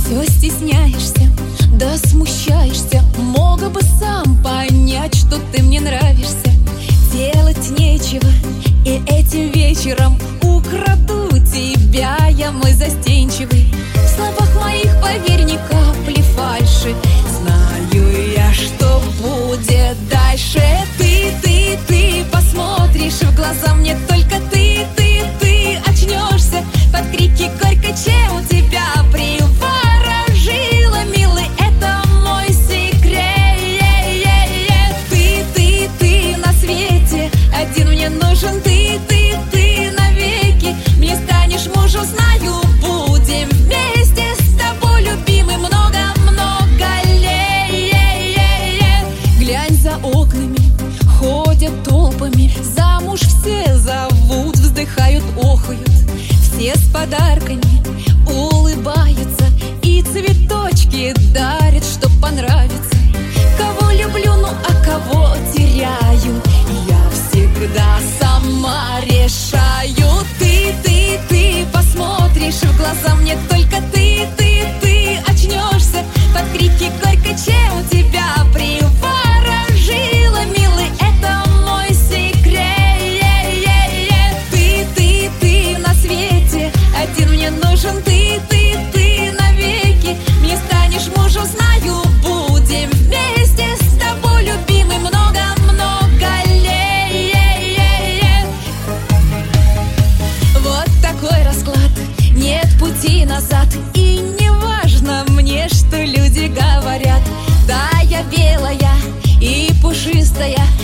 Все стесняешься, да смущаешься. Мог бы сам понять, что ты мне нравишься. Делать нечего, и этим вечером украду тебя я, мой застенчивый. В словах моих, поверь, ни капли фальши. Знаю я, что будет дальше. Ты посмотришь в глаза мне, только ты очнешься под крики горько, чем тебя приворожила, милый, это мой секрет. Ты на свете один мне нужен, ты навеки мне станешь мужем, знаю, будем вместе с тобой, любимый, много-много лет. Глянь, за окнами ходят толпами, замуж все зовут, вздыхают, охают. Все с подарками улыбаются и цветочки дарят, чтоб понравиться. Кого люблю, ну а кого теряю, я всегда сама решаю. Ты посмотришь в глаза мне, только ты очнешься под крики горько, чем тебя приворожила, милый, это мой секрет. Ты на свете один мне нужен, ты навеки мне станешь мужем, знаю, будем вместе с тобой, любимый, много-много лет. Вот такой расклад, нет пути назад. И не важно мне, что люди говорят. Да, я белая и пушистая,